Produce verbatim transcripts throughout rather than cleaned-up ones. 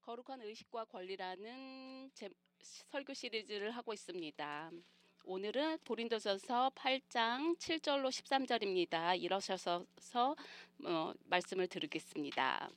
거룩한 의식과 권리라는 제, 설교 시리즈를 하고 있습니다. 오늘은 고린도전서 팔 장 칠 절로 십삼 절입니다. 일어서서 어, 말씀을 들으겠습니다.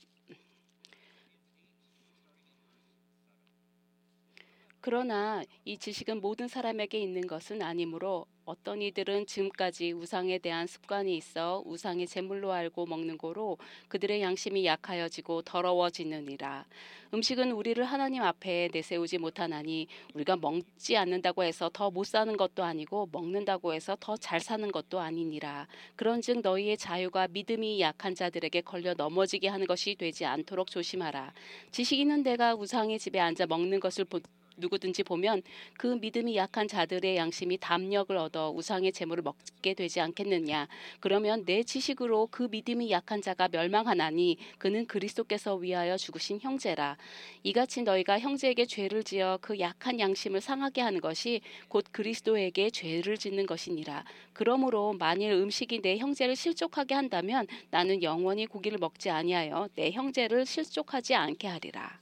그러나 이 지식은 모든 사람에게 있는 것은 아니므로 어떤 이들은 지금까지 우상에 대한 습관이 있어 우상의 제물로 알고 먹는 거로 그들의 양심이 약하여지고 더러워지느니라. 음식은 우리를 하나님 앞에 내세우지 못하나니 우리가 먹지 않는다고 해서 더 못 사는 것도 아니고 먹는다고 해서 더 잘 사는 것도 아니니라. 그런즉 너희의 자유가 믿음이 약한 자들에게 걸려 넘어지게 하는 것이 되지 않도록 조심하라. 지식 있는 내가 우상의 집에 앉아 먹는 것을 보 누구든지 보면 그 믿음이 약한 자들의 양심이 담력을 얻어 우상의 재물을 먹게 되지 않겠느냐. 그러면 내 지식으로 그 믿음이 약한 자가 멸망하나니 그는 그리스도께서 위하여 죽으신 형제라. 이같이 너희가 형제에게 죄를 지어 그 약한 양심을 상하게 하는 것이 곧 그리스도에게 죄를 짓는 것이니라. 그러므로 만일 음식이 내 형제를 실족하게 한다면 나는 영원히 고기를 먹지 아니하여 내 형제를 실족하지 않게 하리라.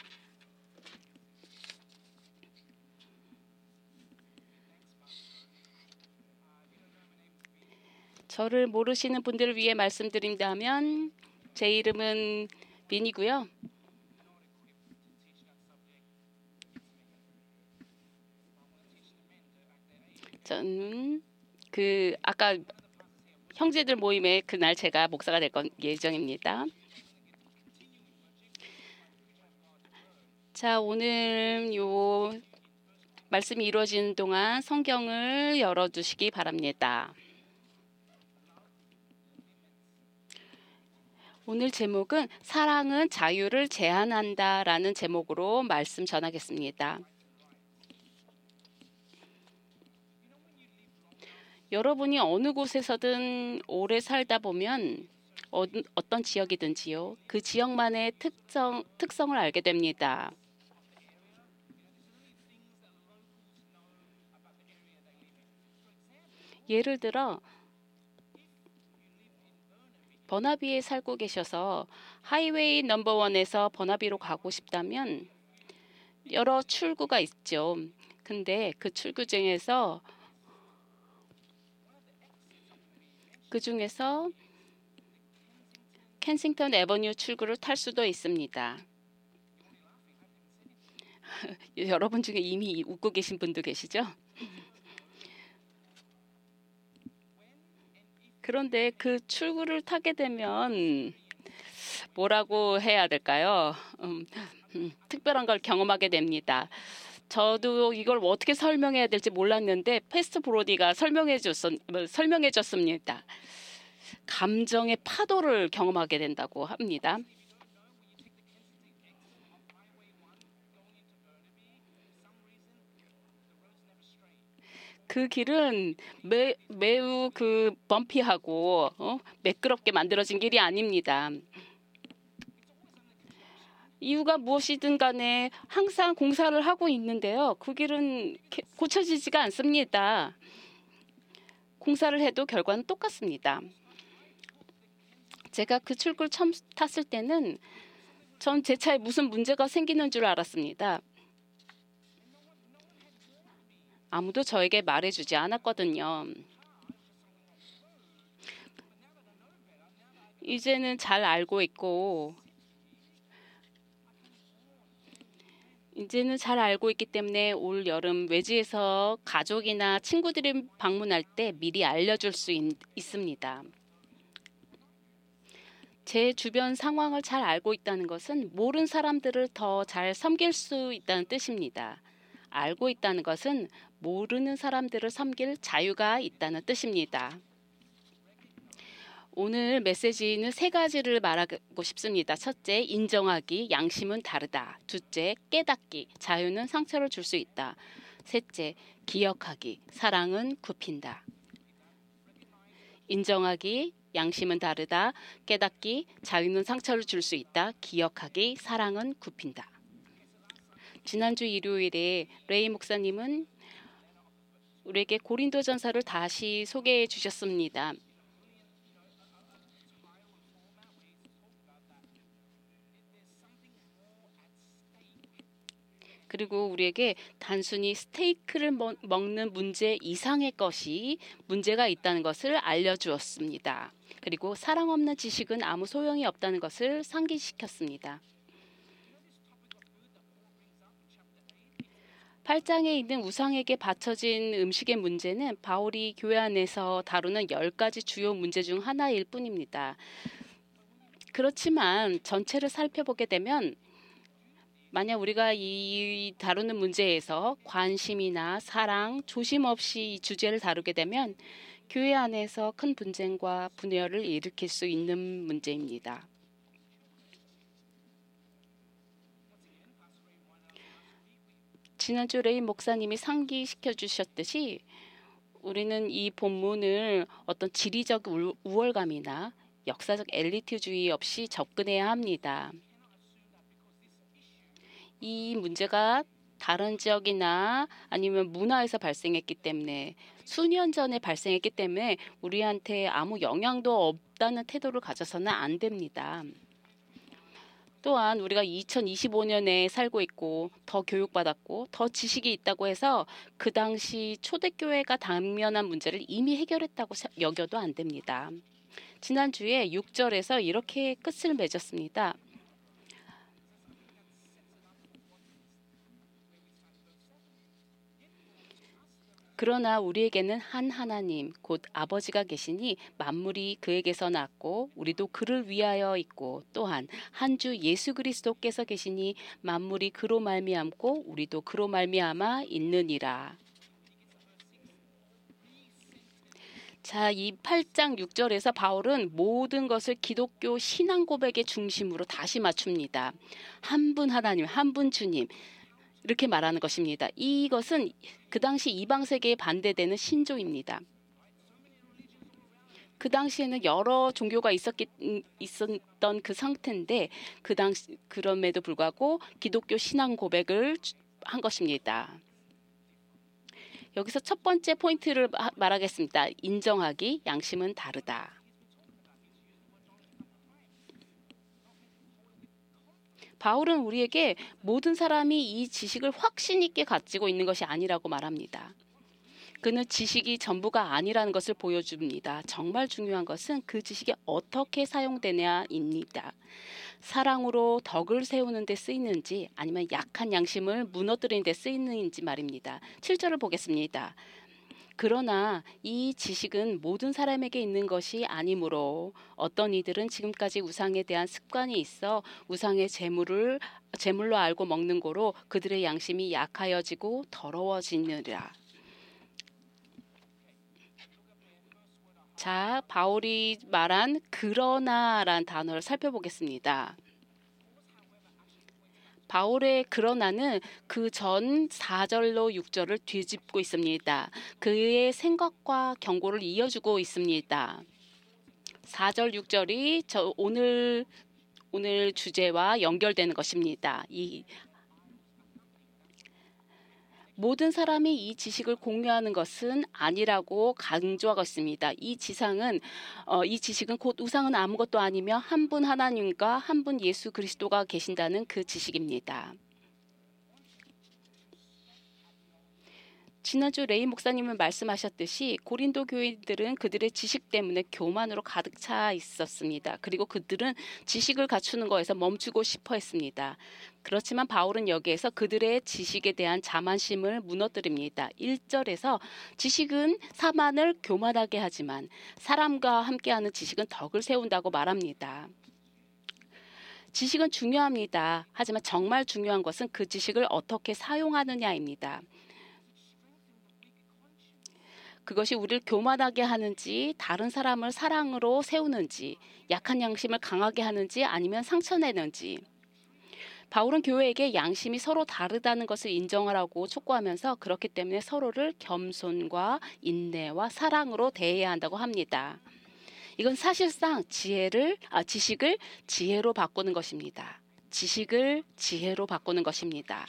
저를 모르시는 분들을 위해 말씀드린다면 제 이름은 빈이고요. 저는 그 아까 형제들 모임에 그날 제가 목사가 될 건 예정입니다. 자, 오늘 요 말씀이 이루어지는 동안 성경을 열어두시기 바랍니다. 오늘 제목은 사랑은 자유를 제한한다 라는 제목으로 말씀 전하겠습니다. 여러분이 어느 곳에서든 오래 살다 보면 어, 어떤 지역이든지요. 그 지역만의 특성, 특성을 알게 됩니다. 예를 들어 버나비에 살고 계셔서 하이웨이 넘버원에서 버나비로 가고 싶다면 여러 출구가 있죠. 근데 그 출구 중에서 그 중에서 켄싱턴 애버뉴 출구를 탈 수도 있습니다. 여러분 중에 이미 웃고 계신 분도 계시죠? 그런데 그 출구를 타게 되면 뭐라고 해야 될까요? 음, 음, 특별한 걸 경험하게 됩니다. 저도 이걸 어떻게 설명해야 될지 몰랐는데 패스트 브로디가 설명해 줬었, 설명해 줬습니다. 감정의 파도를 경험하게 된다고 합니다. 그 길은 매, 매우 그 범피하고 어? 매끄럽게 만들어진 길이 아닙니다. 이유가 무엇이든 간에 항상 공사를 하고 있는데요. 그 길은 고쳐지지가 않습니다. 공사를 해도 결과는 똑같습니다. 제가 그 출구를 처음 탔을 때는 전 제 차에 무슨 문제가 생기는 줄 알았습니다. 아무도 저에게 말해주지 않았거든요. 이제는 잘 알고 있고 이제는 잘 알고 있기 때문에 올 여름 외지에서 가족이나 친구들이 방문할 때 미리 알려줄 수 있, 있습니다. 제 주변 상황을 잘 알고 있다는 것은 모르는 사람들을 더 잘 섬길 수 있다는 뜻입니다. 알고 있다는 것은 모르는 사람들을 섬길 자유가 있다는 뜻입니다. 오늘 메시지는 세 가지를 말하고 싶습니다. 첫째, 인정하기, 양심은 다르다. 둘째, 깨닫기, 자유는 상처를 줄 수 있다. 셋째, 기억하기, 사랑은 굽힌다. 인정하기, 양심은 다르다. 깨닫기, 자유는 상처를 줄 수 있다. 기억하기, 사랑은 굽힌다. 지난주 일요일에 레이 목사님은 우리에게 고린도전서를 다시 소개해 주셨습니다. 그리고 우리에게 단순히 스테이크를 먹- 먹는 문제 이상의 것이 문제가 있다는 것을 알려주었습니다. 그리고 사랑 없는 지식은 아무 소용이 없다는 것을 상기시켰습니다. 팔 장에 있는 우상에게 바쳐진 음식의 문제는 바울이 교회 안에서 다루는 열 가지 주요 문제 중 하나일 뿐입니다. 그렇지만 전체를 살펴보게 되면 만약 우리가 이 다루는 문제에서 관심이나 사랑, 조심 없이 이 주제를 다루게 되면 교회 안에서 큰 분쟁과 분열을 일으킬 수 있는 문제입니다. 지난주 레인 목사님이 상기시켜 주셨듯이 우리는 이 본문을 어떤 지리적 우- 우월감이나 역사적 엘리트주의 없이 접근해야 합니다. 이 문제가 다른 지역이나 아니면 문화에서 발생했기 때문에 수년 전에 발생했기 때문에 우리한테 아무 영향도 없다는 태도를 가져서는 안 됩니다. 또한 우리가 이천이십오 년에 살고 있고 더 교육받았고 더 지식이 있다고 해서 그 당시 초대교회가 당면한 문제를 이미 해결했다고 사- 여겨도 안 됩니다. 지난주에 육 절에서 이렇게 끝을 맺었습니다. 그러나 우리에게는 한 하나님 곧 아버지가 계시니 만물이 그에게서 났고 우리도 그를 위하여 있고 또한 한 주 예수 그리스도께서 계시니 만물이 그로 말미암고 우리도 그로 말미암아 있느니라. 자, 이 팔 장 육 절에서 바울은 모든 것을 기독교 신앙 고백의 중심으로 다시 맞춥니다. 한 분 하나님, 한 분 주님 이렇게 말하는 것입니다. 이것은 그 당시 이방 세계에 반대되는 신조입니다. 그 당시에는 여러 종교가 있었기, 음, 있었던 그 상태인데 그 당시 그럼에도 불구하고 기독교 신앙 고백을 한 것입니다. 여기서 첫 번째 포인트를 말하겠습니다. 인정하기, 양심은 다르다. 바울은 우리에게 모든 사람이 이 지식을 확신 있게 가지고 있는 것이 아니라고 말합니다. 그는 지식이 전부가 아니라는 것을 보여줍니다. 정말 중요한 것은 그 지식이 어떻게 사용되냐입니다. 사랑으로 덕을 세우는 데 쓰이는지 아니면 약한 양심을 무너뜨리는 데 쓰이는지 말입니다. 칠 절을 보겠습니다. 그러나 이 지식은 모든 사람에게 있는 것이 아니므로 어떤 이들은 지금까지 우상에 대한 습관이 있어 우상의 재물을 재물로 알고 먹는 거로 그들의 양심이 약하여지고 더러워지느니라. 자, 바울이 말한 그러나란 단어를 살펴보겠습니다. 바울의 그러나는 그 전 사 절로 육 절을 뒤집고 있습니다. 그의 생각과 경고를 이어주고 있습니다. 사 절, 육 절이 저 오늘 오늘 주제와 연결되는 것입니다. 이 모든 사람이 이 지식을 공유하는 것은 아니라고 강조하고 있습니다. 이 지상은 어, 이 지식은 곧 우상은 아무것도 아니며 한 분 하나님과 한 분 예수 그리스도가 계신다는 그 지식입니다. 지난주 레이 목사님은 말씀하셨듯이 고린도 교인들은 그들의 지식 때문에 교만으로 가득 차 있었습니다. 그리고 그들은 지식을 갖추는 것에서 멈추고 싶어 했습니다. 그렇지만 바울은 여기에서 그들의 지식에 대한 자만심을 무너뜨립니다. 일 절에서 지식은 사만을 교만하게 하지만 사람과 함께하는 지식은 덕을 세운다고 말합니다. 지식은 중요합니다. 하지만 정말 중요한 것은 그 지식을 어떻게 사용하느냐입니다. 그것이 우리를 교만하게 하는지 다른 사람을 사랑으로 세우는지 약한 양심을 강하게 하는지 아니면 상처내는지 바울은 교회에게 양심이 서로 다르다는 것을 인정하라고 촉구하면서 그렇기 때문에 서로를 겸손과 인내와 사랑으로 대해야 한다고 합니다. 이건 사실상 지혜를 아, 지식을 지혜로 바꾸는 것입니다. 지식을 지혜로 바꾸는 것입니다.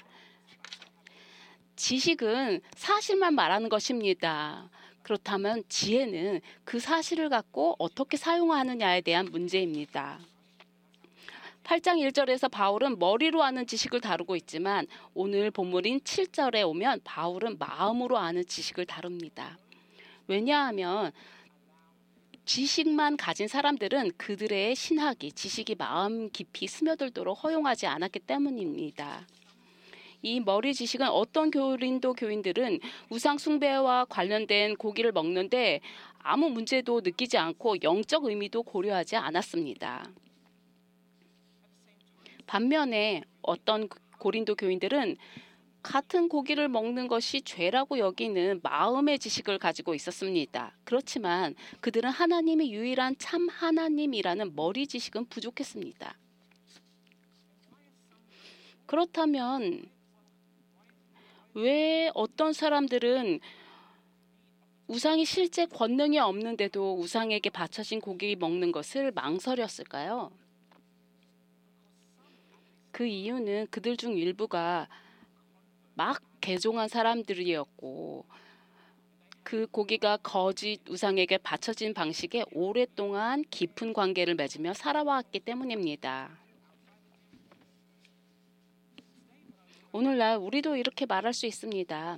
지식은 사실만 말하는 것입니다. 그렇다면 지혜는 그 사실을 갖고 어떻게 사용하느냐에 대한 문제입니다. 팔 장 일 절에서 바울은 머리로 아는 지식을 다루고 있지만 오늘 본문인 칠 절에 오면 바울은 마음으로 아는 지식을 다룹니다. 왜냐하면 지식만 가진 사람들은 그들의 신학이, 지식이 마음 깊이 스며들도록 허용하지 않았기 때문입니다. 이 머리 지식은 어떤 고린도 교인들은 우상 숭배와 관련된 고기를 먹는데 아무 문제도 느끼지 않고 영적 의미도 고려하지 않았습니다. 반면에 어떤 고린도 교인들은 같은 고기를 먹는 것이 죄라고 여기는 마음의 지식을 가지고 있었습니다. 그렇지만 그들은 하나님이 유일한 참 하나님이라는 머리 지식은 부족했습니다. 그렇다면 왜 어떤 사람들은 우상이 실제 권능이 없는데도 우상에게 바쳐진 고기 먹는 것을 망설였을까요? 그 이유는 그들 중 일부가 막 개종한 사람들이었고 그 고기가 거짓 우상에게 바쳐진 방식에 오랫동안 깊은 관계를 맺으며 살아왔기 때문입니다. 오늘날 우리도 이렇게 말할 수 있습니다.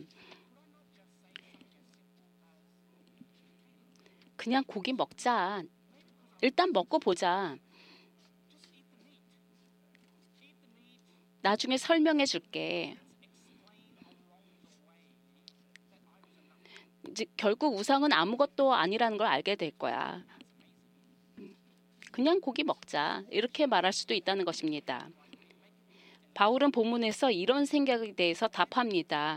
그냥 고기 먹자. 일단 먹고 보자. 나중에 설명해 줄게. 이제 결국 우상은 아무것도 아니라는 걸 알게 될 거야. 그냥 고기 먹자. 이렇게 말할 수도 있다는 것입니다. 바울은 본문에서 이런 생각에 대해서 답합니다.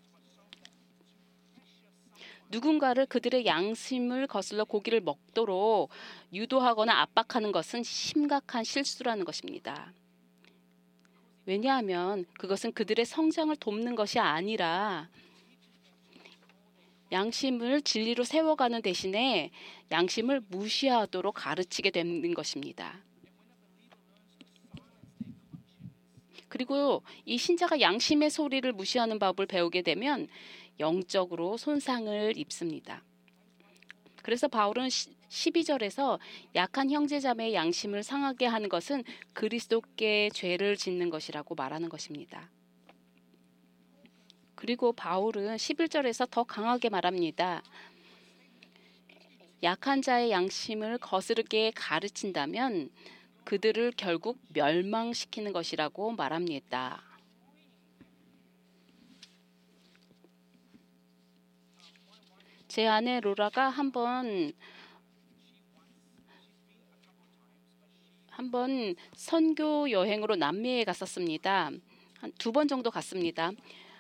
누군가를 그들의 양심을 거슬러 고기를 먹도록 유도하거나 압박하는 것은 심각한 실수라는 것입니다. 왜냐하면 그것은 그들의 성장을 돕는 것이 아니라 양심을 진리로 세워가는 대신에 양심을 무시하도록 가르치게 되는 것입니다. 그리고 이 신자가 양심의 소리를 무시하는 법을 배우게 되면 영적으로 손상을 입습니다. 그래서 바울은 십이 절에서 약한 형제자매의 양심을 상하게 하는 것은 그리스도께 죄를 짓는 것이라고 말하는 것입니다. 그리고 바울은 십일 절에서 더 강하게 말합니다. 약한 자의 양심을 거스르게 가르친다면 그들을 결국 멸망시키는 것이라고 말합니다. 제 아내 로라가 한번 한번 선교 여행으로 남미에 갔었습니다. 한 두 번 정도 갔습니다.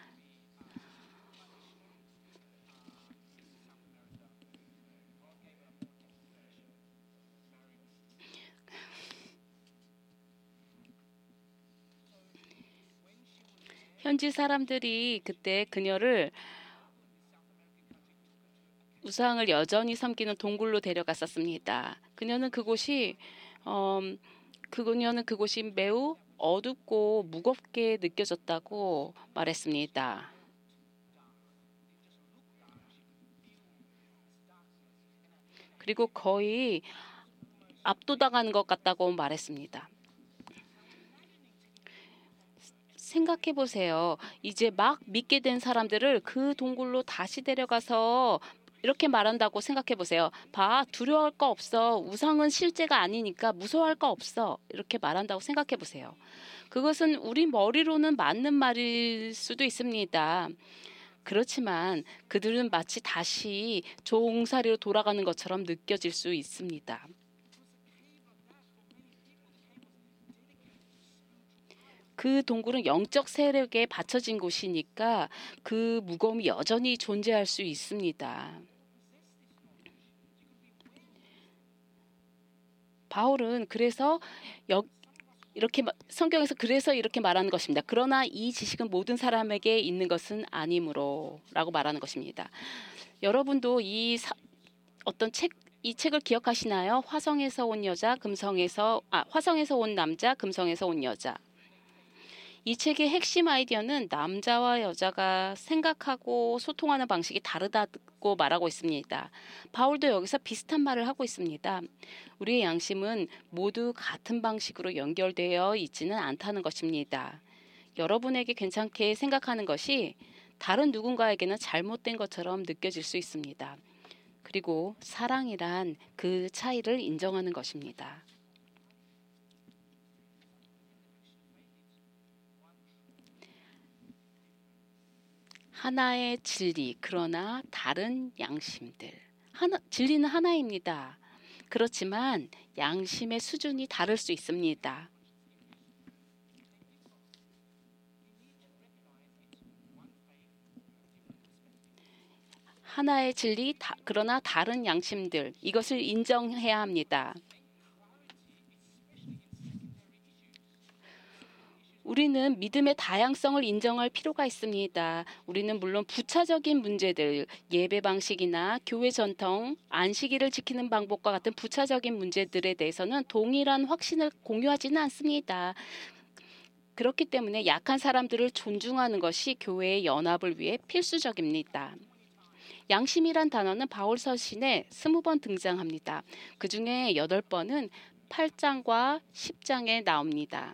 현지 사람들이 그때 그녀를 우상을 여전히 섬기는 동굴로 데려갔었습니다. 그녀는 그곳이 어, 그녀는 그곳이 매우 어둡고 무겁게 느껴졌다고 말했습니다. 그리고 거의 압도당하는 것 같다고 말했습니다. 생각해 보세요. 이제 막 믿게 된 사람들을 그 동굴로 다시 데려가서 이렇게 말한다고 생각해 보세요. 봐, 두려워할 거 없어. 우상은 실제가 아니니까 무서워할 거 없어. 이렇게 말한다고 생각해 보세요. 그것은 우리 머리로는 맞는 말일 수도 있습니다. 그렇지만 그들은 마치 다시 종살이로 돌아가는 것처럼 느껴질 수 있습니다. 그 동굴은 영적 세력에 받쳐진 곳이니까 그 무거움이 여전히 존재할 수 있습니다. 바울은 그래서 여, 이렇게 성경에서 그래서 이렇게 말하는 것입니다. 그러나 이 지식은 모든 사람에게 있는 것은 아니므로 라고 말하는 것입니다. 여러분도 이 사, 어떤 책, 이 책을 기억하시나요? 화성에서 온 여자, 금성에서 아 화성에서 온 남자, 금성에서 온 여자. 이 책의 핵심 아이디어는 남자와 여자가 생각하고 소통하는 방식이 다르다고 말하고 있습니다. 바울도 여기서 비슷한 말을 하고 있습니다. 우리의 양심은 모두 같은 방식으로 연결되어 있지는 않다는 것입니다. 여러분에게 괜찮게 생각하는 것이 다른 누군가에게는 잘못된 것처럼 느껴질 수 있습니다. 그리고 사랑이란 그 차이를 인정하는 것입니다. 하나의 진리, 그러나 다른 양심들. 하나, 진리는 하나입니다. 그렇지만 양심의 수준이 다를 수 있습니다. 하나의 진리, 다, 그러나 다른 양심들. 이것을 인정해야 합니다. 우리는 믿음의 다양성을 인정할 필요가 있습니다. 우리는 물론 부차적인 문제들, 예배 방식이나 교회 전통, 안식일을 지키는 방법과 같은 부차적인 문제들에 대해서는 동일한 확신을 공유하지는 않습니다. 그렇기 때문에 약한 사람들을 존중하는 것이 교회의 연합을 위해 필수적입니다. 양심이란 단어는 바울 서신에 스무 번 등장합니다. 그 중에 여덟 번은 팔 장과 십 장에 나옵니다.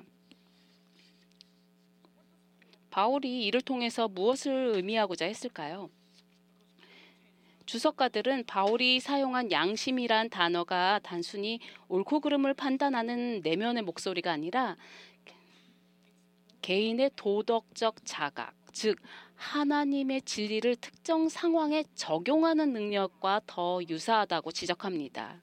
바울이 이를 통해서 무엇을 의미하고자 했을까요? 주석가들은 바울이 사용한 양심이란 단어가 단순히 옳고 그름을 판단하는 내면의 목소리가 아니라 개인의 도덕적 자각, 즉 하나님의 진리를 특정 상황에 적용하는 능력과 더 유사하다고 지적합니다.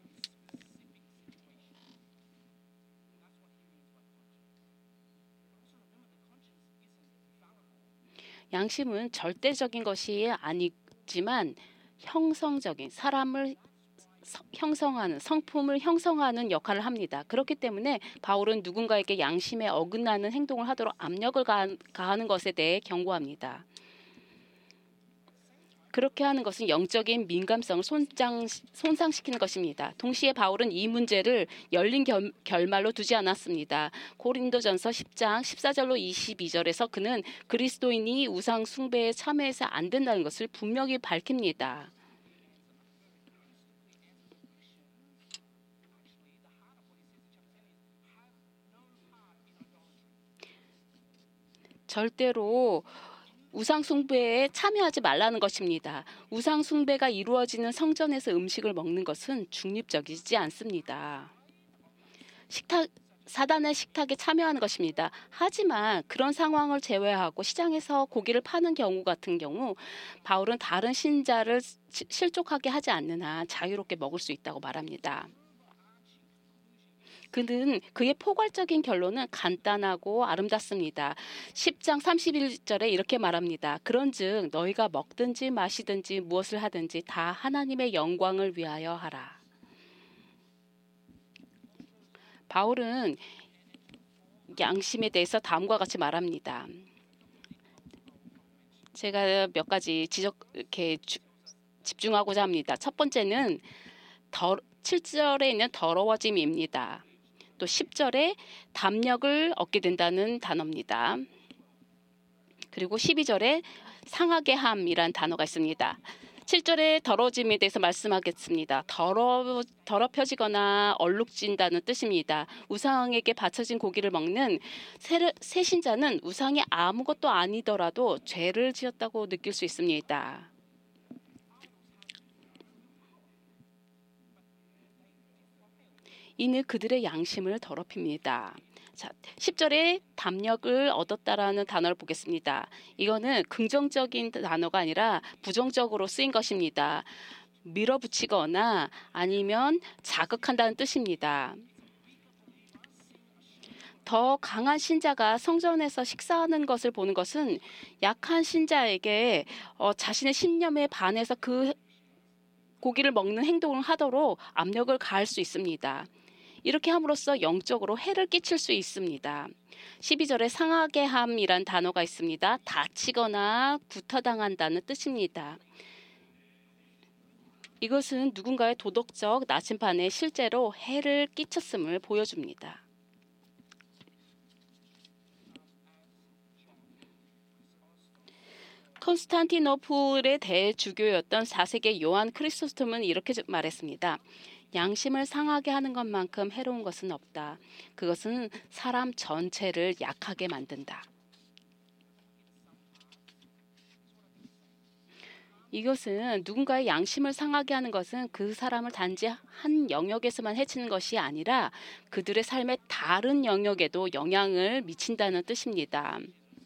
양심은 절대적인 것이 아니지만 형성적인, 사람을 형성하는, 성품을 형성하는 역할을 합니다. 그렇기 때문에 바울은 누군가에게 양심에 어긋나는 행동을 하도록 압력을 가하는 것에 대해 경고합니다. 그렇게 하는 것은 영적인 민감성을 손장, 손상시키는 것입니다. 동시에 바울은 이 문제를 열린 결, 결말로 두지 않았습니다. 고린도전서 십 장 십사 절로 이십이 절에서 그는 그리스도인이 우상 숭배에 참여해서 안 된다는 것을 분명히 밝힙니다. 절대로 우상 숭배에 참여하지 말라는 것입니다. 우상 숭배가 이루어지는 성전에서 음식을 먹는 것은 중립적이지 않습니다. 식탁 사단의 식탁에 참여하는 것입니다. 하지만 그런 상황을 제외하고 시장에서 고기를 파는 경우 같은 경우 바울은 다른 신자를 실족하게 하지 않는 한 자유롭게 먹을 수 있다고 말합니다. 그는 그의 포괄적인 결론은 간단하고 아름답습니다. 십 장 삼십일 절에 이렇게 말합니다. 그런즉 너희가 먹든지 마시든지 무엇을 하든지 다 하나님의 영광을 위하여 하라. 바울은 양심에 대해서 다음과 같이 말합니다. 제가 몇 가지 지적 이렇게 주, 집중하고자 합니다. 첫 번째는 더, 칠 절에 있는 더러워짐입니다. 또 십 절에 담력을 얻게 된다는 단어입니다. 그리고 십이 절에 상하게 함이란 단어가 있습니다. 칠 절에 더러워짐에 대해서 말씀하겠습니다. 더러, 더럽혀지거나 얼룩진다는 뜻입니다. 우상에게 바쳐진 고기를 먹는 새신자는 우상이 아무것도 아니더라도 죄를 지었다고 느낄 수 있습니다. 이는 그들의 양심을 더럽힙니다. 자, 십 절에 담력을 얻었다라는 단어를 보겠습니다. 이거는 긍정적인 단어가 아니라 부정적으로 쓰인 것입니다. 밀어붙이거나 아니면 자극한다는 뜻입니다. 더 강한 신자가 성전에서 식사하는 것을 보는 것은 약한 신자에게 어, 자신의 신념에 반해서 그 고기를 먹는 행동을 하도록 압력을 가할 수 있습니다. 이렇게 함으로써 영적으로 해를 끼칠 수 있습니다. 십이 절에 상하게 함이란 단어가 있습니다. 다치거나 구타당한다는 뜻입니다. 이것은 누군가의 도덕적 나침반에 실제로 해를 끼쳤음을 보여줍니다. 컨스탄티노플의 대주교였던 사 세기 요한 크리소스톰은 이렇게 말했습니다. 양심을 상하게 하는 것만큼 해로운 것은 없다. 그것은 사람 전체를 약하게 만든다. 이것은 누군가의 양심을 상하게 하는 것은 그 사람을 단지 한 영역에서만 해치는 것이 아니라 그들의 삶의 다른 영역에도 영향을 미친다는 뜻입니다.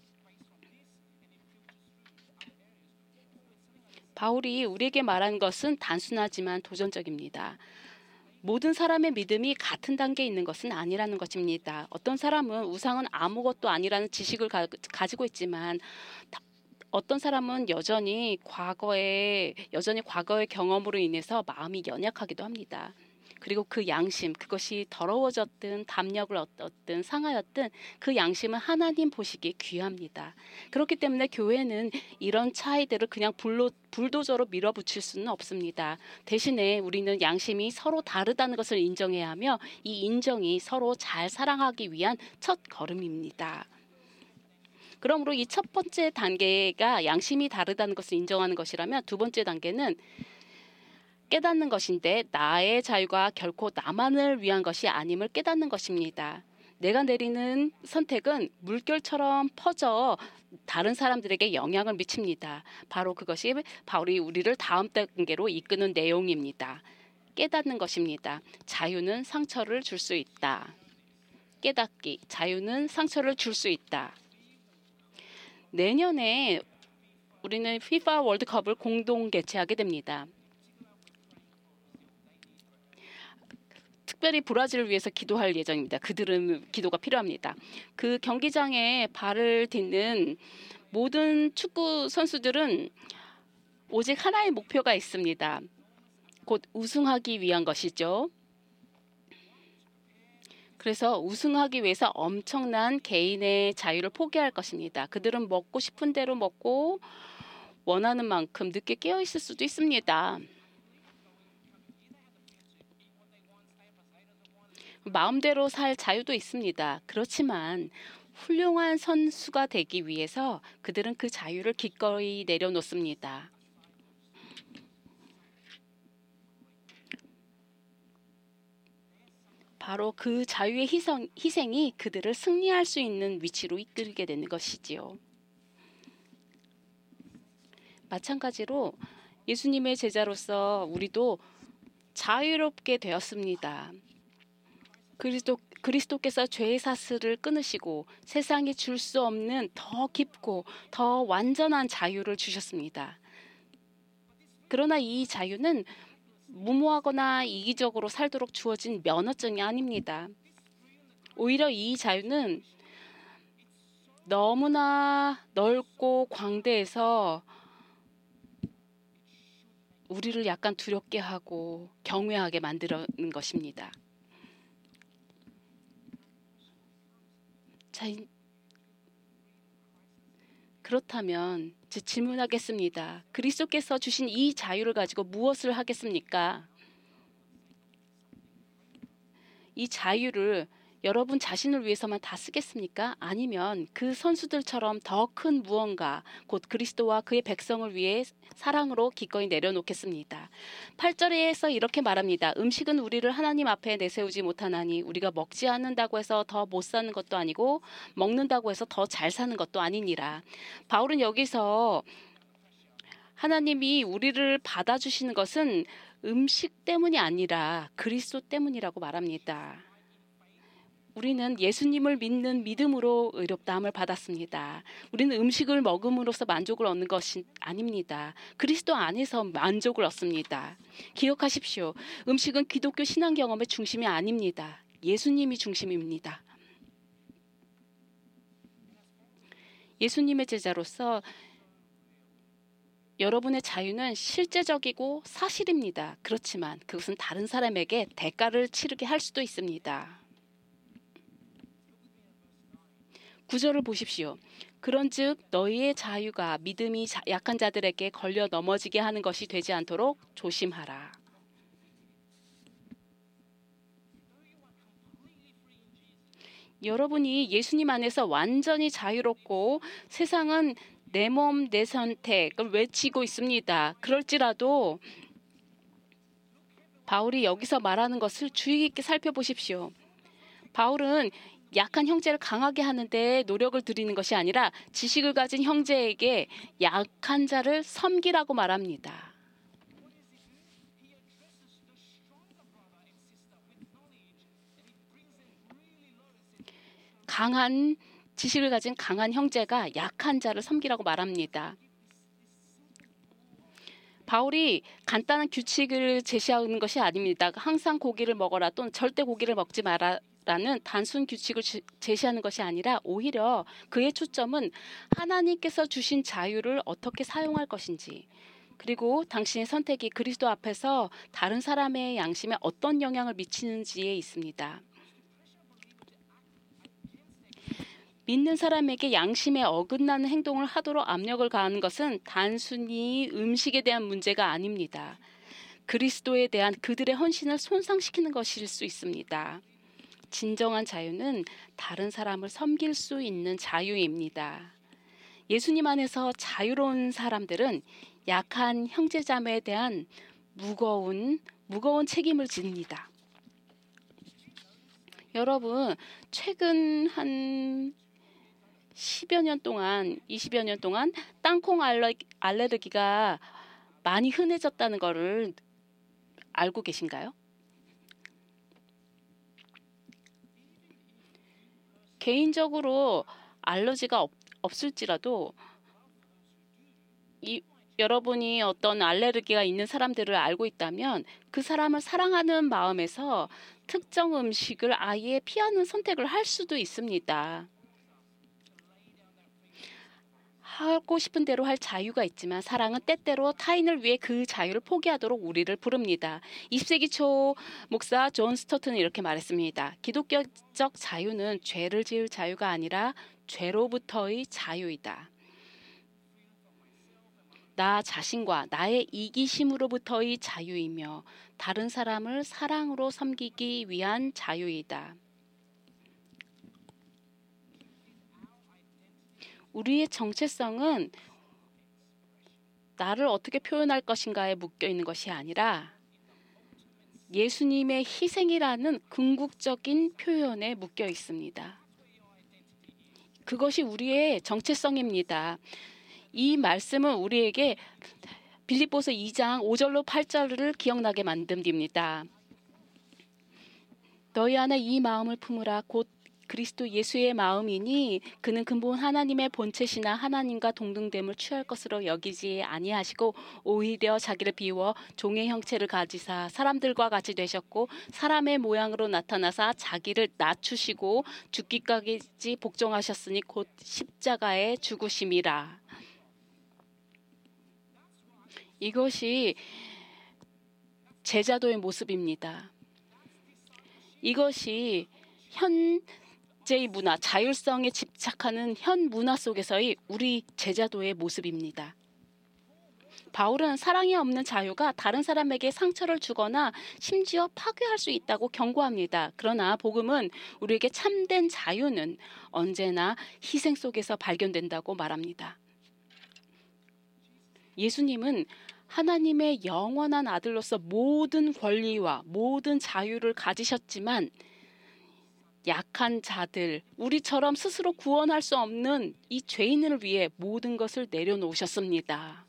바울이 우리에게 말한 것은 단순하지만 도전적입니다. 모든 사람의 믿음이 같은 단계에 있는 것은 아니라는 것입니다. 어떤 사람은 우상은 아무것도 아니라는 지식을 가, 가지고 있지만 어떤 사람은 여전히 과거에 여전히 과거의 경험으로 인해서 마음이 연약하기도 합니다. 그리고 그 양심, 그것이 더러워졌든 담력을 얻었든 상하였든 그 양심은 하나님 보시기에 귀합니다. 그렇기 때문에 교회는 이런 차이들을 그냥 불로, 불도저로 밀어붙일 수는 없습니다. 대신에 우리는 양심이 서로 다르다는 것을 인정해야 하며 이 인정이 서로 잘 사랑하기 위한 첫 걸음입니다. 그러므로 이 첫 번째 단계가 양심이 다르다는 것을 인정하는 것이라면 두 번째 단계는 깨닫는 것인데 나의 자유가 결코 나만을 위한 것이 아님을 깨닫는 것입니다. 내가 내리는 선택은 물결처럼 퍼져 다른 사람들에게 영향을 미칩니다. 바로 그것이 바울이 우리를 다음 단계로 이끄는 내용입니다. 깨닫는 것입니다. 자유는 상처를 줄 수 있다. 깨닫기, 자유는 상처를 줄 수 있다. 내년에 우리는 피파 월드컵을 공동 개최하게 됩니다. 특별히 브라질을 위해서 기도할 예정입니다. 그들은 기도가 필요합니다. 그 경기장에 발을 딛는 모든 축구 선수들은 오직 하나의 목표가 있습니다. 곧 우승하기 위한 것이죠. 그래서 우승하기 위해서 엄청난 개인의 자유를 포기할 것입니다. 그들은 먹고 싶은 대로 먹고 원하는 만큼 늦게 깨어 있을 수도 있습니다. 마음대로 살 자유도 있습니다. 그렇지만 훌륭한 선수가 되기 위해서 그들은 그 자유를 기꺼이 내려놓습니다. 바로 그 자유의 희생, 희생이 그들을 승리할 수 있는 위치로 이끌게 되는 것이지요. 마찬가지로 예수님의 제자로서 우리도 자유롭게 되었습니다. 그리스도, 그리스도께서 죄의 사슬을 끊으시고 세상이 줄 수 없는 더 깊고 더 완전한 자유를 주셨습니다. 그러나 이 자유는 무모하거나 이기적으로 살도록 주어진 면허증이 아닙니다. 오히려 이 자유는 너무나 넓고 광대해서 우리를 약간 두렵게 하고 경외하게 만드는 것입니다. 자, 그렇다면 제 질문하겠습니다. 그리스도께서 주신 이 자유를 가지고 무엇을 하겠습니까? 이 자유를 여러분 자신을 위해서만 다 쓰겠습니까? 아니면 그 선수들처럼 더 큰 무언가, 곧 그리스도와 그의 백성을 위해 사랑으로 기꺼이 내려놓겠습니다. 팔 절에서 이렇게 말합니다. 음식은 우리를 하나님 앞에 내세우지 못하나니 우리가 먹지 않는다고 해서 더 못 사는 것도 아니고 먹는다고 해서 더 잘 사는 것도 아니니라. 바울은 여기서 하나님이 우리를 받아주시는 것은 음식 때문이 아니라 그리스도 때문이라고 말합니다. 우리는 예수님을 믿는 믿음으로 의롭다함을 받았습니다. 우리는 음식을 먹음으로써 만족을 얻는 것이 아닙니다. 그리스도 안에서 만족을 얻습니다. 기억하십시오. 음식은 기독교 신앙 경험의 중심이 아닙니다. 예수님이 중심입니다. 예수님의 제자로서 여러분의 자유는 실제적이고 사실입니다. 그렇지만 그것은 다른 사람에게 대가를 치르게 할 수도 있습니다. 구 절을 보십시오. 그런즉 너희의 자유가 믿음이 약한 자들에게 걸려 넘어지게 하는 것이 되지 않도록 조심하라. 여러분이 예수님 안에서 완전히 자유롭고 세상은 내 몸, 내 선택을 외치고 있습니다. 그럴지라도 바울이 여기서 말하는 것을 주의 깊게 살펴보십시오. 바울은 약한 형제를 강하게 하는데 노력을 들이는 것이 아니라 지식을 가진 형제에게 약한 자를 섬기라고 말합니다. 강한 지식을 가진 강한 형제가 약한 자를 섬기라고 말합니다. 바울이 간단한 규칙을 제시하는 것이 아닙니다. 항상 고기를 먹어라 또는 절대 고기를 먹지 마라라는 단순 규칙을 제시하는 것이 아니라 오히려 그의 초점은 하나님께서 주신 자유를 어떻게 사용할 것인지, 그리고 당신의 선택이 그리스도 앞에서 다른 사람의 양심에 어떤 영향을 미치는지에 있습니다. 믿는 사람에게 양심에 어긋나는 행동을 하도록 압력을 가하는 것은 단순히 음식에 대한 문제가 아닙니다. 그리스도에 대한 그들의 헌신을 손상시키는 것일 수 있습니다. 진정한 자유는 다른 사람을 섬길 수 있는 자유입니다. 예수님 안에서 자유로운 사람들은 약한 형제자매에 대한 무거운 무거운 책임을 집니다. 여러분, 최근 한 십여 년 동안, 이십여 년 동안 땅콩 알러, 알레르기가 많이 흔해졌다는 것을 알고 계신가요? 개인적으로 알러지가 없, 없을지라도 이, 여러분이 어떤 알레르기가 있는 사람들을 알고 있다면 그 사람을 사랑하는 마음에서 특정 음식을 아예 피하는 선택을 할 수도 있습니다. 하고 싶은 대로 할 자유가 있지만 사랑은 때때로 타인을 위해 그 자유를 포기하도록 우리를 부릅니다. 이십 세기 초 목사 존 스토트는 이렇게 말했습니다. 기독교적 자유는 죄를 지을 자유가 아니라 죄로부터의 자유이다. 나 자신과 나의 이기심으로부터의 자유이며 다른 사람을 사랑으로 섬기기 위한 자유이다. 우리의 정체성은 나를 어떻게 표현할 것인가에 묶여 있는 것이 아니라 예수님의 희생이라는 궁극적인 표현에 묶여 있습니다. 그것이 우리의 정체성입니다. 이 말씀은 우리에게 빌립보서 이 장 오 절로 팔 절을 기억나게 만듭니다. 너희 안에 이 마음을 품으라. 곧 그리스도 예수의 마음이니 그는 근본 하나님의 본체시나 하나님과 동등됨을 취할 것으로 여기지 아니하시고 오히려 자기를 비워 종의 형체를 가지사 사람들과 같이 되셨고 사람의 모양으로 나타나사 자기를 낮추시고 죽기까지 복종하셨으니 곧 십자가에 죽으심이라. 이것이 제자도의 모습입니다. 이것이 현재의 문화, 자율성에 집착하는 현 문화 속에서의 우리 제자도의 모습입니다. 바울은 사랑이 없는 자유가 다른 사람에게 상처를 주거나 심지어 파괴할 수 있다고 경고합니다. 그러나 복음은 우리에게 참된 자유는 언제나 희생 속에서 발견된다고 말합니다. 예수님은 하나님의 영원한 아들로서 모든 권리와 모든 자유를 가지셨지만 약한 자들, 우리처럼 스스로 구원할 수 없는 이 죄인을 위해 모든 것을 내려놓으셨습니다.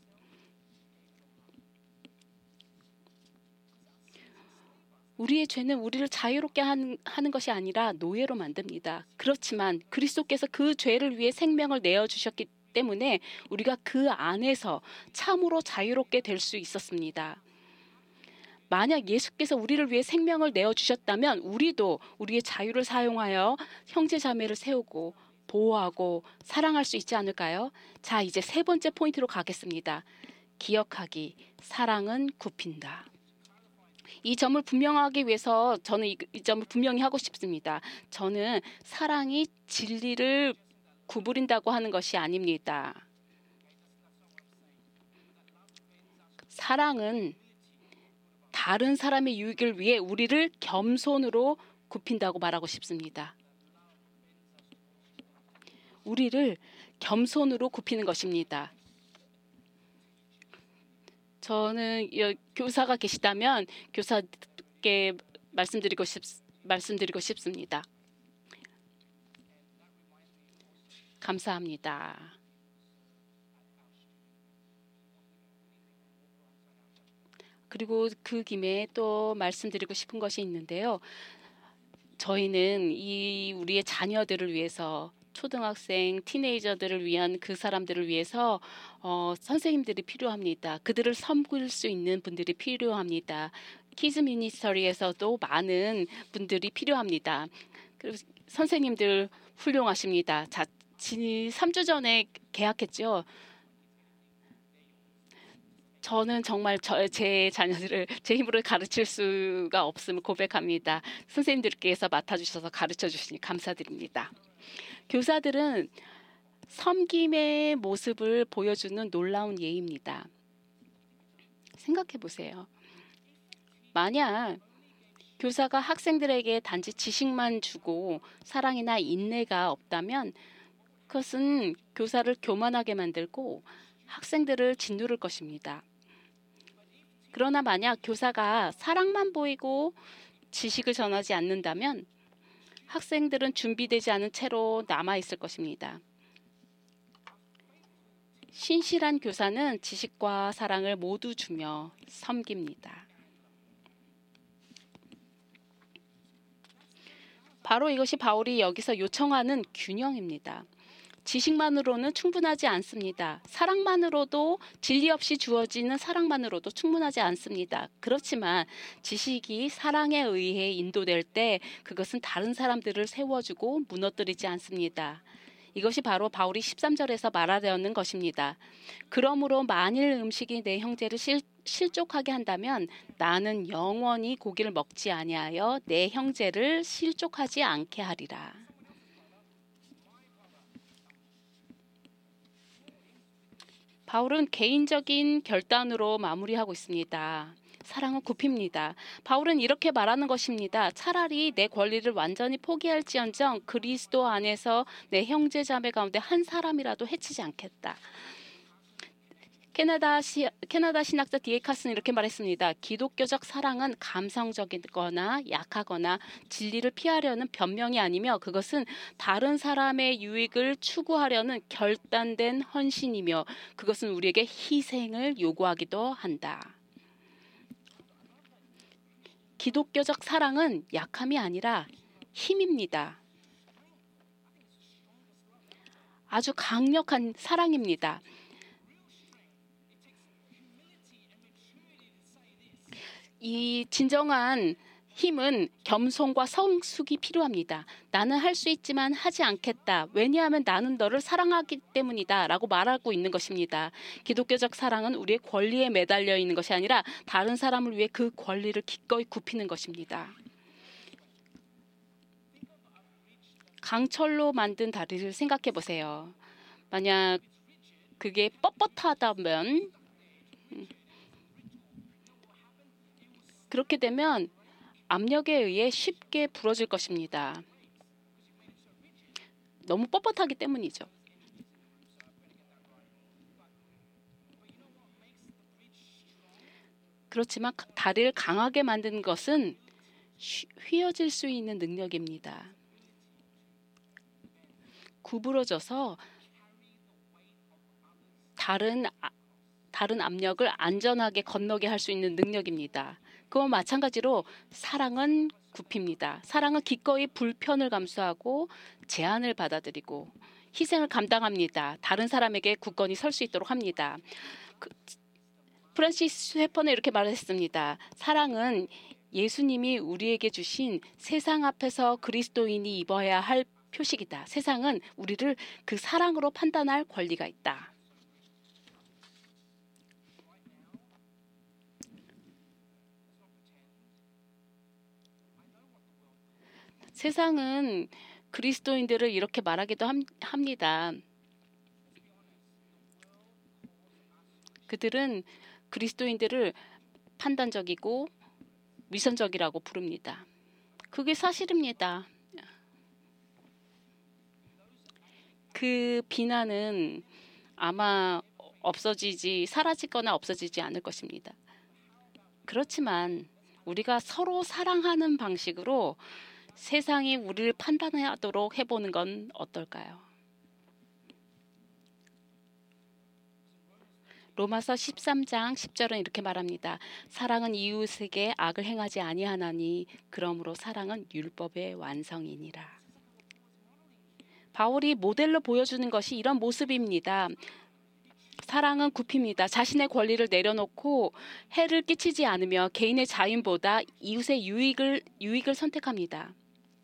우리의 죄는 우리를 자유롭게 하는, 하는 것이 아니라 노예로 만듭니다. 그렇지만 그리스도께서 그 죄를 위해 생명을 내어주셨기 때문에 우리가 그 안에서 참으로 자유롭게 될 수 있었습니다. 만약 예수께서 우리를 위해 생명을 내어주셨다면 우리도 우리의 자유를 사용하여 형제자매를 세우고 보호하고 사랑할 수 있지 않을까요? 자, 이제 세 번째 포인트로 가겠습니다. 기억하기, 사랑은 굽힌다. 이 점을 분명하기 위해서 저는 이, 이 점을 분명히 하고 싶습니다. 저는 사랑이 진리를 구부린다고 하는 것이 아닙니다. 사랑은 다른 사람의 유익을 위해 우리를 겸손으로 굽힌다고 말하고 싶습니다. 우리를 겸손으로 굽히는 것입니다. 저는 교사가 계시다면 교사께 말씀드리고 싶, 말씀드리고 싶습니다. 감사합니다. 그리고 그 김에 또 말씀드리고 싶은 것이 있는데요. 저희는 이 우리의 자녀들을 위해서, 초등학생, 티네이저들을 위한 그 사람들을 위해서 어, 선생님들이 필요합니다. 그들을 섬길 수 있는 분들이 필요합니다. 키즈 미니스터리에서도 많은 분들이 필요합니다. 그리고 선생님들 훌륭하십니다. 자, 삼 주 전에 계약했죠. 저는 정말 저, 제 자녀들을 제 힘으로 가르칠 수가 없음을 고백합니다. 선생님들께서 맡아주셔서 가르쳐 주시니 감사드립니다. 교사들은 섬김의 모습을 보여주는 놀라운 예입니다. 생각해 보세요. 만약 교사가 학생들에게 단지 지식만 주고 사랑이나 인내가 없다면 그것은 교사를 교만하게 만들고 학생들을 짓누를 것입니다. 그러나 만약 교사가 사랑만 보이고 지식을 전하지 않는다면 학생들은 준비되지 않은 채로 남아있을 것입니다. 신실한 교사는 지식과 사랑을 모두 주며 섬깁니다. 바로 이것이 바울이 여기서 요청하는 균형입니다. 지식만으로는 충분하지 않습니다. 사랑만으로도, 진리 없이 주어지는 사랑만으로도 충분하지 않습니다. 그렇지만 지식이 사랑에 의해 인도될 때 그것은 다른 사람들을 세워주고 무너뜨리지 않습니다. 이것이 바로 바울이 십삼 절에서 말하려는 것입니다. 그러므로 만일 음식이 내 형제를 실, 실족하게 한다면 나는 영원히 고기를 먹지 아니하여 내 형제를 실족하지 않게 하리라. 바울은 개인적인 결단으로 마무리하고 있습니다. 사랑은 굽힙니다. 바울은 이렇게 말하는 것입니다. 차라리 내 권리를 완전히 포기할지언정 그리스도 안에서 내 형제 자매 가운데 한 사람이라도 해치지 않겠다. 캐나다, 시, 캐나다 신학자 디에카스는 이렇게 말했습니다. 기독교적 사랑은 감성적이거나 약하거나 진리를 피하려는 변명이 아니며 그것은 다른 사람의 유익을 추구하려는 결단된 헌신이며 그것은 우리에게 희생을 요구하기도 한다. 기독교적 사랑은 약함이 아니라 힘입니다. 아주 강력한 사랑입니다. 이 진정한 힘은 겸손과 성숙이 필요합니다. 나는 할 수 있지만 하지 않겠다. 왜냐하면 나는 너를 사랑하기 때문이다. 라고 말하고 있는 것입니다. 기독교적 사랑은 우리의 권리에 매달려 있는 것이 아니라 다른 사람을 위해 그 권리를 기꺼이 굽히는 것입니다. 강철로 만든 다리를 생각해 보세요. 만약 그게 뻣뻣하다면 그렇게 되면 압력에 의해 쉽게 부러질 것입니다. 너무 뻣뻣하기 때문이죠. 그렇지만 다리를 강하게 만드는 것은 휘어질 수 있는 능력입니다. 구부러져서 다른, 다른 압력을 안전하게 건너게 할 수 있는 능력입니다. 그와 마찬가지로 사랑은 굽힙니다. 사랑은 기꺼이 불편을 감수하고 제한을 받아들이고 희생을 감당합니다. 다른 사람에게 굳건히 설 수 있도록 합니다. 그, 프란시스 회퍼는 이렇게 말했습니다. 사랑은 예수님이 우리에게 주신 세상 앞에서 그리스도인이 입어야 할 표식이다. 세상은 우리를 그 사랑으로 판단할 권리가 있다. 세상은 그리스도인들을 이렇게 말하기도 합니다. 그들은 그리스도인들을 판단적이고 위선적이라고 부릅니다. 그게 사실입니다. 그 비난은 아마 없어지지 사라지거나 없어지지 않을 것입니다. 그렇지만 우리가 서로 사랑하는 방식으로 세상이 우리를 판단하도록 해보는 건 어떨까요? 로마서 십삼 장 십 절은 이렇게 말합니다. 사랑은 이웃에게 악을 행하지 아니하나니 그러므로 사랑은 율법의 완성이니라. 바울이 모델로 보여주는 것이 이런 모습입니다. 사랑은 굽힙니다. 자신의 권리를 내려놓고 해를 끼치지 않으며 개인의 자윤보다 이웃의 유익을, 유익을 선택합니다.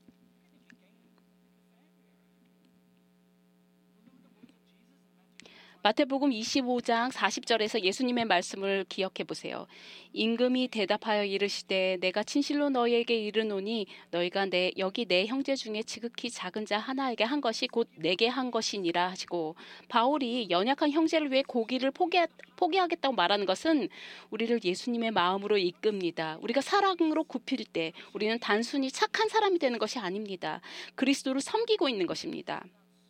마태복음 이십오 장 사십 절에서 예수님의 말씀을 기억해 보세요. 임금이 대답하여 이르시되 내가 진실로 너희에게 이르노니 너희가 내 여기 내 형제 중에 지극히 작은 자 하나에게 한 것이 곧 내게 한 것이니라 하시고, 바울이 연약한 형제를 위해 고기를 포기, 포기하겠다고 말하는 것은 우리를 예수님의 마음으로 이끕니다. 우리가 사랑으로 굽힐 때 우리는 단순히 착한 사람이 되는 것이 아닙니다. 그리스도를 섬기고 있는 것입니다.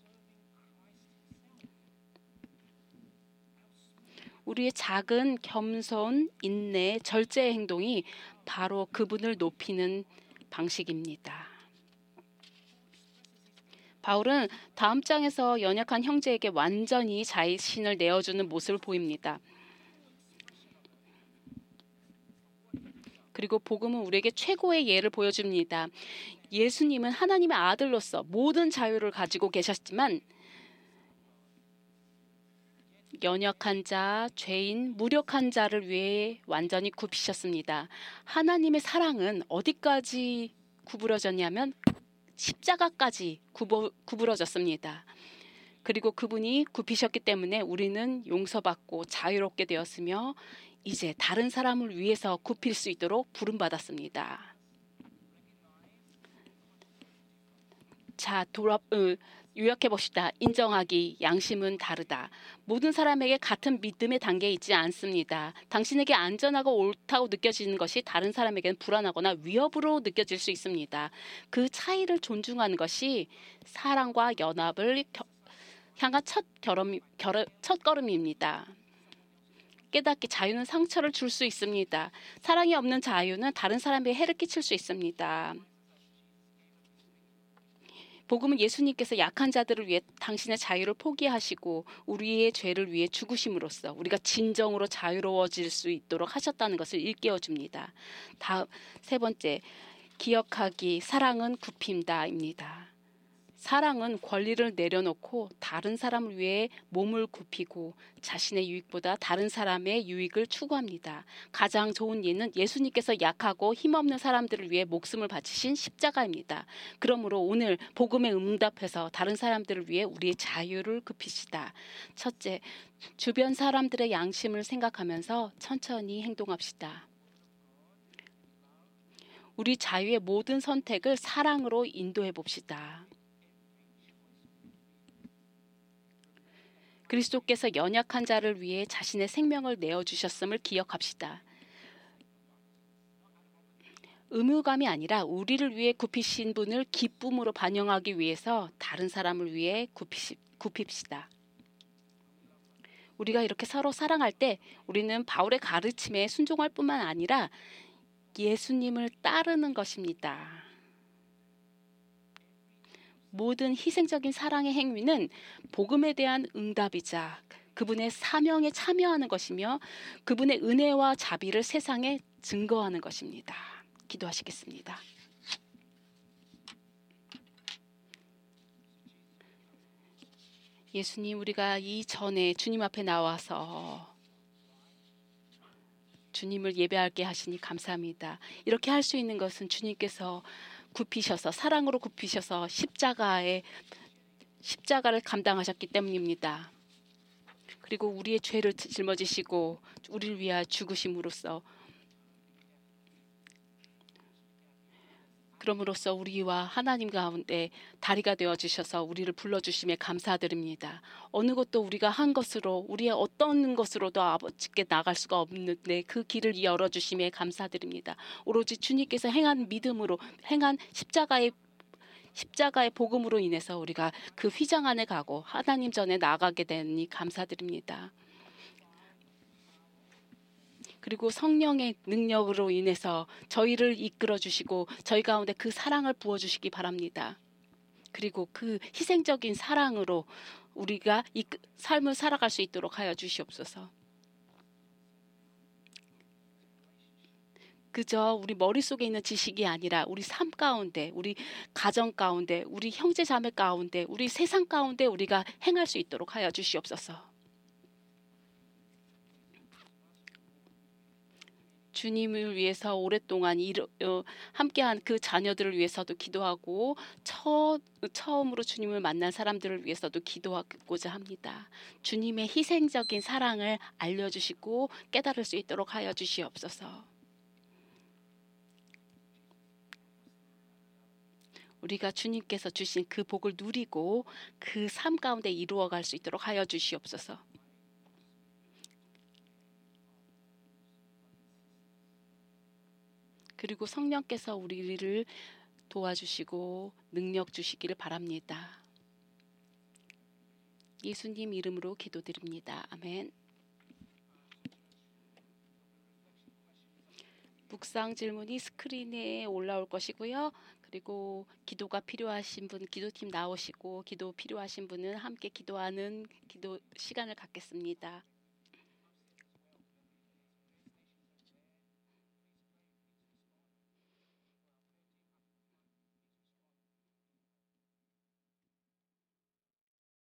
우리의 작은 겸손, 인내, 절제의 행동이 바로 그분을 높이는 방식입니다. 바울은 다음 장에서 연약한 형제에게 완전히 자신을 내어주는 모습을 보입니다. 그리고 복음은 우리에게 최고의 예를 보여줍니다. 예수님은 하나님의 아들로서 모든 자유를 가지고 계셨지만 연약한 자, 죄인, 무력한 자를 위해 완전히 굽히셨습니다. 하나님의 사랑은 어디까지 구부러졌냐면 십자가까지 구부, 구부러졌습니다. 그리고 그분이 굽히셨기 때문에 우리는 용서받고 자유롭게 되었으며 이제 다른 사람을 위해서 굽힐 수 있도록 부름받았습니다. 자, 돌아, 어, 요약해 봅시다. 인정하기, 양심은 다르다. 모든 사람에게 같은 믿음의 단계에 있지 않습니다. 당신에게 안전하고 옳다고 느껴지는 것이 다른 사람에게는 불안하거나 위협으로 느껴질 수 있습니다. 그 차이를 존중하는 것이 사랑과 연합을 겨, 향한 첫, 결혼, 결, 첫 걸음입니다. 깨닫기, 자유는 상처를 줄 수 있습니다. 사랑이 없는 자유는 다른 사람에게 해를 끼칠 수 있습니다. 복음은 예수님께서 약한 자들을 위해 당신의 자유를 포기하시고 우리의 죄를 위해 죽으심으로써 우리가 진정으로 자유로워질 수 있도록 하셨다는 것을 일깨워줍니다. 다음 세 번째, 기억하기, 사랑은 굽힌다입니다. 사랑은 권리를 내려놓고 다른 사람을 위해 몸을 굽히고 자신의 유익보다 다른 사람의 유익을 추구합니다. 가장 좋은 예는 예수님께서 약하고 힘없는 사람들을 위해 목숨을 바치신 십자가입니다. 그러므로 오늘 복음에 응답해서 다른 사람들을 위해 우리의 자유를 굽히시다. 첫째, 주변 사람들의 양심을 생각하면서 천천히 행동합시다. 우리 자유의 모든 선택을 사랑으로 인도해 봅시다. 그리스도께서 연약한 자를 위해 자신의 생명을 내어주셨음을 기억합시다. 의무감이 아니라 우리를 위해 굽히신 분을 기쁨으로 반영하기 위해서 다른 사람을 위해 굽히시, 굽힙시다. 우리가 이렇게 서로 사랑할 때 우리는 바울의 가르침에 순종할 뿐만 아니라 예수님을 따르는 것입니다. 모든 희생적인 사랑의 행위는 복음에 대한 응답이자 그분의 사명에 참여하는 것이며 그분의 은혜와 자비를 세상에 증거하는 것입니다. 기도하시겠습니다. 예수님, 우리가 이전에 주님 앞에 나와서 주님을 예배하게 하시니 감사합니다. 이렇게 할 수 있는 것은 주님께서 굽히셔서 사랑으로 굽히셔서 십자가에 십자가를 감당하셨기 때문입니다. 그리고 우리의 죄를 짊어지시고 우리를 위하여 죽으심으로써 그럼으로써 우리와 하나님 가운데 다리가 되어 주셔서 우리를 불러 주심에 감사드립니다. 어느 것도 우리가 한 것으로 우리의 어떤 것으로도 아버지께 나갈 수가 없는데 그 길을 열어 주심에 감사드립니다. 오로지 주님께서 행한 믿음으로 행한 십자가의 십자가의 복음으로 인해서 우리가 그 휘장 안에 가고 하나님 전에 나아가게 되니 감사드립니다. 그리고 성령의 능력으로 인해서 저희를 이끌어 주시고 저희 가운데 그 사랑을 부어 주시기 바랍니다. 그리고 그 희생적인 사랑으로 우리가 이 삶을 살아갈 수 있도록 하여 주시옵소서. 그저 우리 머릿속에 있는 지식이 아니라 우리 삶 가운데, 우리 가정 가운데, 우리 형제 자매 가운데, 우리 세상 가운데 우리가 행할 수 있도록 하여 주시옵소서. 주님을 위해서 오랫동안 일, 어, 함께한 그 자녀들을 위해서도 기도하고 처, 처음으로 주님을 만난 사람들을 위해서도 기도하고자 합니다. 주님의 희생적인 사랑을 알려주시고 깨달을 수 있도록 하여 주시옵소서. 우리가 주님께서 주신 그 복을 누리고 그 삶 가운데 이루어갈 수 있도록 하여 주시옵소서. 그리고 성령께서 우리를 도와주시고 능력 주시기를 바랍니다. 예수님 이름으로 기도드립니다. 아멘. 묵상 질문이 스크린에 올라올 것이고요. 그리고 기도가 필요하신 분, 기도팀 나오시고 기도 필요하신 분은 함께 기도하는 기도 시간을 갖겠습니다.